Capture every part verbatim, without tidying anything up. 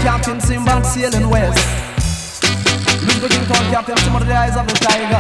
Captain Sinbad sailing west. Look the king called Captain Simba to the eyes of the tiger.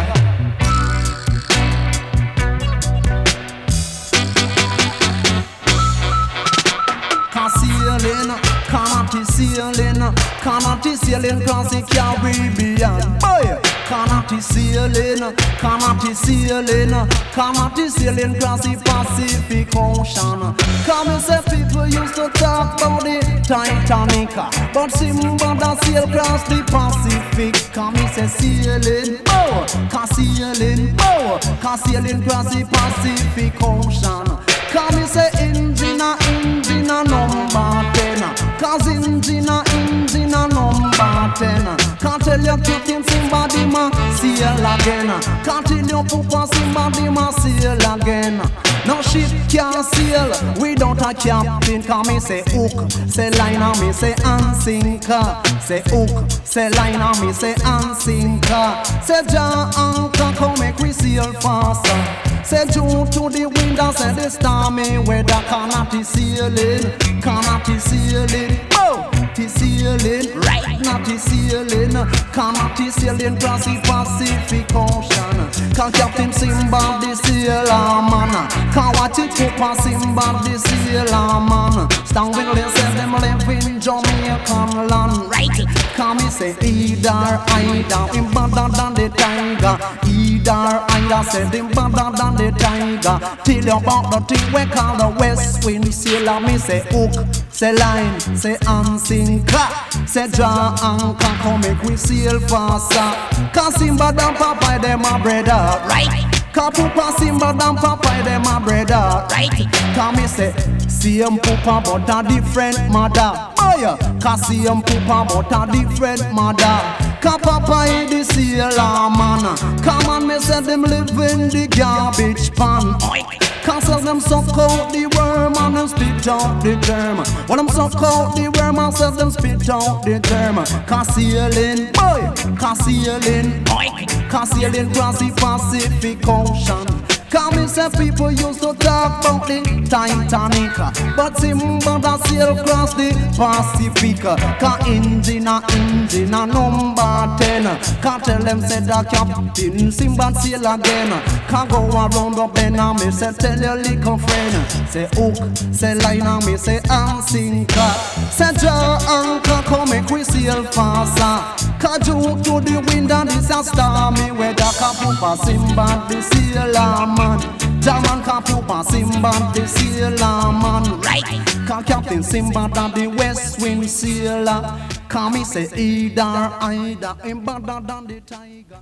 Sailing, can't sailing, can't sailing cause the Caribbean. Boy, can't sailing, can't sailing, can't sailing cause the Pacific Ocean. Come and say people used to talk about the Titanic, but Simba da sail across the Pacific. Come and say sailing, oh, can sailing, oh, can sailing cross the Pacific Ocean. Come and say engine a engine a number ten, cause engine a engine a number ten. Can't tell you Captain Simba di ma sail again. Can't tell you Papa Simba di ma sail again. No ship can sail without a captain. Cause me say hook, say line and me say and sinker. Say hook, say line and me say and sinker. Say Jah anchor come make we sail faster. Say due to the wind and say the stormy weather. Cannot sailing, cannot sailing, oh, sailing, right, not sailing, cannot sailing cross the Pacific Ocean. Can Captain Simba the sailor man, can watch it Papa Simba the sailor man. Stand with them say them live in Jamaican land, right? Can me say either either him better than the tiger, either either say them better than the tiger. Tell you about the thing we call the West Wind sailor. Me say hook, say line, say and sinker. Say Jah anchor come make we sail faster. Cause Simba and Papa them a brother, right? Cause Papa Simba and Papa them a brother, right? Cause me say same Papa but a different mother. Oh yeah, cause same Papa but a different mother. Cause Papa is the sailor man. Come on, me say them live in the garbage pan. Cause them suck out the worm and them spit out the germ. When them suck out the worm and say them spit out the germ. Cause sailing, boy, cause sailing, boy, cause sailing cross the Pacific Ocean. Cause me say people used to talk about the Titanic, but Simba da sail across the Pacific. Cause engine a engine a number ten. Cause tell them say that Captain Simba sail again. Cause go around the bend and me say tell your little friend. Say hook, say line and me say and sinker. Say Jah anchor come make we sail faster. Cause due to the wind and this a stormy weather. Cause Papa Simba the sailor man, Jah man can't Papa Simba the sailor man, right? Cause Captain Simba and the West Wind sailor. Cause me say either either him better than the tiger.